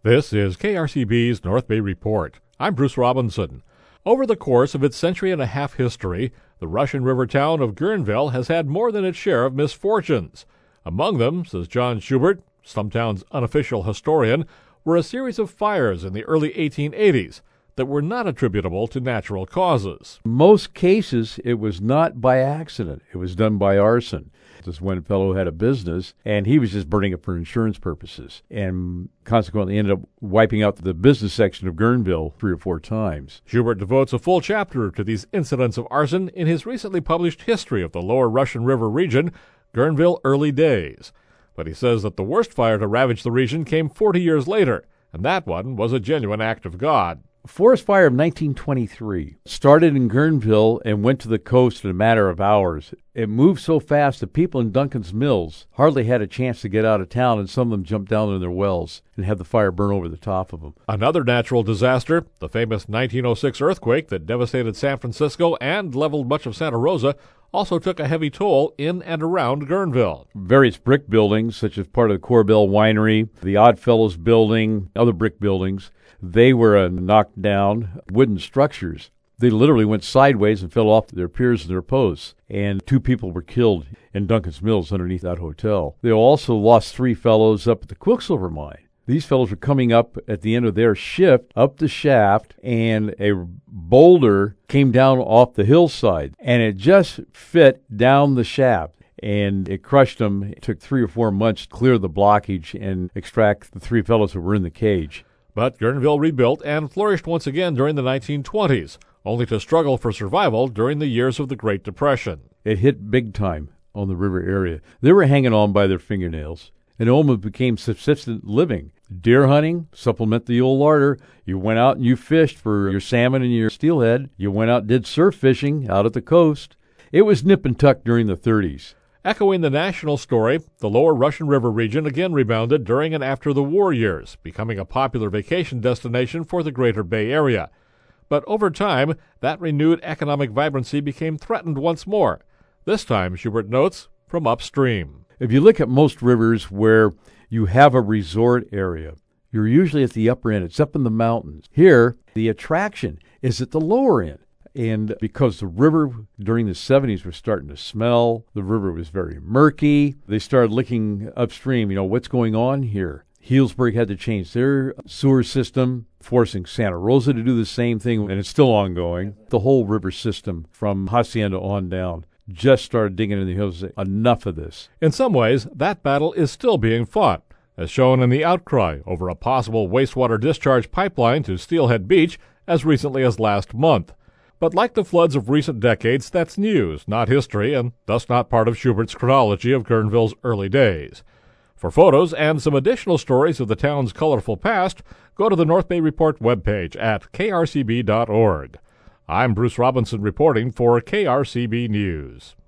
This is KRCB's North Bay Report. I'm Bruce Robinson. Over the course of its century-and-a-half history, the Russian River town of Guerneville has had more than its share of misfortunes. Among them, says John Schubert, Stumptown's unofficial historian, were a series of fires in the early 1880s that were not attributable to natural causes. In most cases, it was not by accident. It was done by arson. This one fellow had a business, and he was just burning it for insurance purposes, and consequently ended up wiping out the business section of Guerneville 3 or 4 times. Schubert devotes a full chapter to these incidents of arson in his recently published History of the Lower Russian River region, Guerneville Early Days. But he says that the worst fire to ravage the region came 40 years later, and that one was a genuine act of God. Forest fire of 1923 started in Guerneville and went to the coast in a matter of hours. It moved so fast that people in Duncan's Mills hardly had a chance to get out of town, and some of them jumped down in their wells and had the fire burn over the top of them. Another natural disaster, the famous 1906 earthquake that devastated San Francisco and leveled much of Santa Rosa, also took a heavy toll in and around Guerneville. Various brick buildings, such as part of the Corbell Winery, the Oddfellows building, other brick buildings, they were knocked down wooden structures. They literally went sideways and fell off their piers and their posts, and 2 people were killed in Duncan's Mills underneath that hotel. They also lost 3 fellows up at the Quicksilver mine. These fellows were coming up at the end of their shift up the shaft, and a boulder came down off the hillside, and it just fit down the shaft, and it crushed them. It took 3 or 4 months to clear the blockage and extract the 3 fellows that were in the cage. But Guerneville rebuilt and flourished once again during the 1920s, only to struggle for survival during the years of the Great Depression. It hit big time on the river area. They were hanging on by their fingernails, and it almost became subsistent living. Deer hunting, supplement the old larder. You went out and you fished for your salmon and your steelhead. You went out and did surf fishing out at the coast. It was nip and tuck during the 30s. Echoing the national story, the lower Russian River region again rebounded during and after the war years, becoming a popular vacation destination for the greater Bay Area. But over time, that renewed economic vibrancy became threatened once more, this time, Schubert notes, from upstream. If you look at most rivers where you have a resort area, you're usually at the upper end. It's up in the mountains. Here, the attraction is at the lower end. And because the river during the 70s was starting to smell, the river was very murky, they started looking upstream, what's going on here? Healdsburg had to change their sewer system, forcing Santa Rosa to do the same thing, and it's still ongoing. The whole river system from Hacienda on down just started digging in the hills. Enough of this. In some ways, that battle is still being fought, as shown in the outcry over a possible wastewater discharge pipeline to Steelhead Beach as recently as last month. But like the floods of recent decades, that's news, not history, and thus not part of Schubert's chronology of Guerneville's early days. For photos and some additional stories of the town's colorful past, go to the North Bay Report webpage at krcb.org. I'm Bruce Robinson reporting for KRCB News.